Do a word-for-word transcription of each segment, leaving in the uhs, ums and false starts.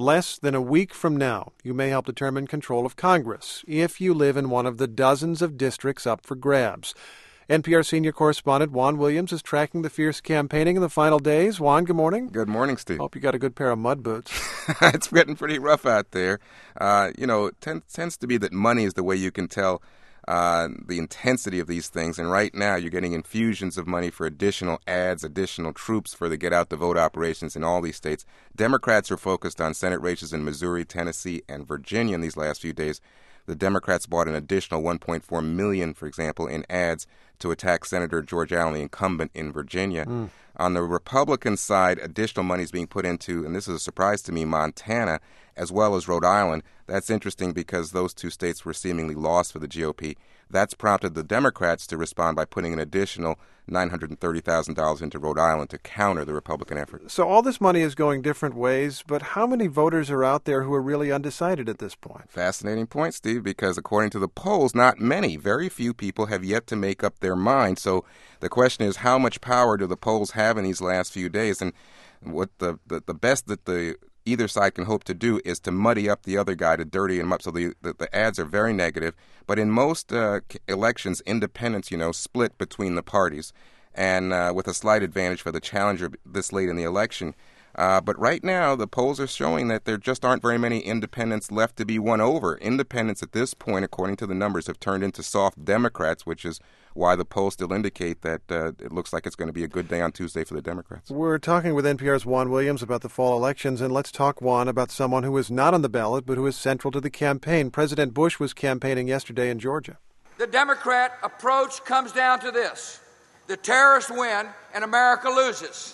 Less than a week from now, you may help determine control of Congress if you live in one of the dozens of districts up for grabs. N P R senior correspondent Juan Williams is tracking the fierce campaigning in the final days. Juan, good morning. Good morning, Steve. Hope you got a good pair of mud boots. It's getting pretty rough out there. Uh, you know, it tend, tends to be that money is the way you can tell uh, the intensity of these things. And right now, you're getting infusions of money for additional ads, additional troops for the get-out-the-vote operations in all these states. Democrats are focused on Senate races in Missouri, Tennessee, and Virginia in these last few days. The Democrats bought an additional one point four million dollars, for example, in ads to attack Senator George Allen, the incumbent in Virginia. Mm. On the Republican side, additional money is being put into, and this is a surprise to me, Montana, as well as Rhode Island. That's interesting because those two states were seemingly lost for the G O P. That's prompted the Democrats to respond by putting an additional nine hundred thirty thousand dollars into Rhode Island to counter the Republican effort. So all this money is going different ways, but how many voters are out there who are really undecided at this point? Fascinating point, Steve, because according to the polls, not many, very few people have yet to make up their mind. So the question is, how much power do the polls have in these last few days? And what the, the, the best that the either side can hope to do is to muddy up the other guy, to dirty him up. So the, the, the ads are very negative. But in most uh, elections, independents, you know, split between the parties, and uh, with a slight advantage for the challenger this late in the election. Uh, but right now, the polls are showing that there just aren't very many independents left to be won over. Independents at this point, according to the numbers, have turned into soft Democrats, which is why the polls still indicate that uh, it looks like it's going to be a good day on Tuesday for the Democrats. We're talking with N P R's Juan Williams about the fall elections, and let's talk, Juan, about someone who is not on the ballot but who is central to the campaign. President Bush was campaigning yesterday in Georgia. The Democrat approach comes down to this. The terrorists win and America loses.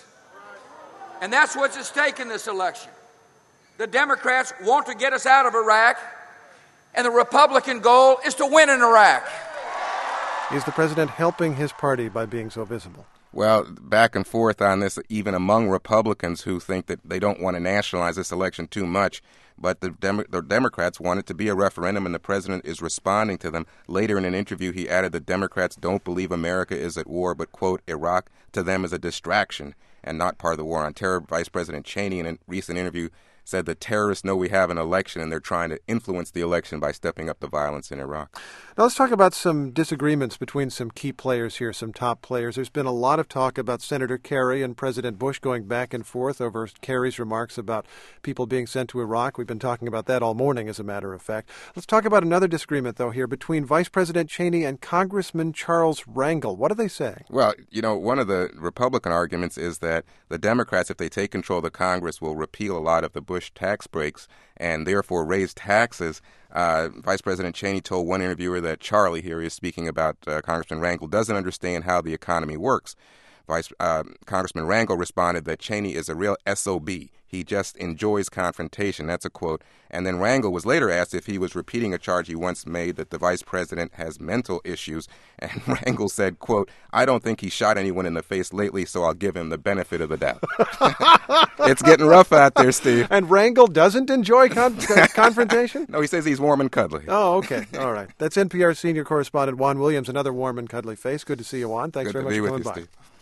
And that's what's at stake in this election. The Democrats want to get us out of Iraq, and the Republican goal is to win in Iraq. Is the president helping his party by being so visible? Well, back and forth on this, even among Republicans who think that they don't want to nationalize this election too much. But the, Demo- the Democrats want it to be a referendum, and the president is responding to them. Later in an interview, he added that Democrats don't believe America is at war, but, quote, Iraq to them is a distraction and not part of the war on terror. Vice President Cheney, in a recent interview, said that terrorists know we have an election and they're trying to influence the election by stepping up the violence in Iraq. Now let's talk about some disagreements between some key players here, some top players. There's been a lot of talk about Senator Kerry and President Bush going back and forth over Kerry's remarks about people being sent to Iraq. We've been talking about that all morning, as a matter of fact. Let's talk about another disagreement, though, here between Vice President Cheney and Congressman Charles Rangel. What are they saying? Well, you know, one of the Republican arguments is that the Democrats, if they take control of the Congress, will repeal a lot of the Bush tax breaks and therefore raise taxes. Uh, Vice President Cheney told one interviewer that Charlie, here he is speaking about uh, Congressman Rangel, doesn't understand how the economy works. Vice uh, Congressman Rangel responded that Cheney is a real S O B. He just enjoys confrontation. That's a quote. And then Rangel was later asked if he was repeating a charge he once made that the vice president has mental issues. And Rangel said, quote, I don't think he shot anyone in the face lately, so I'll give him the benefit of the doubt. It's getting rough out there, Steve. And Rangel doesn't enjoy con- confrontation? No, he says he's warm and cuddly. Oh, okay. All right. That's N P R senior correspondent Juan Williams, another warm and cuddly face. Good to see you, Juan. Thanks Good very to much be for with coming you, by. Steve.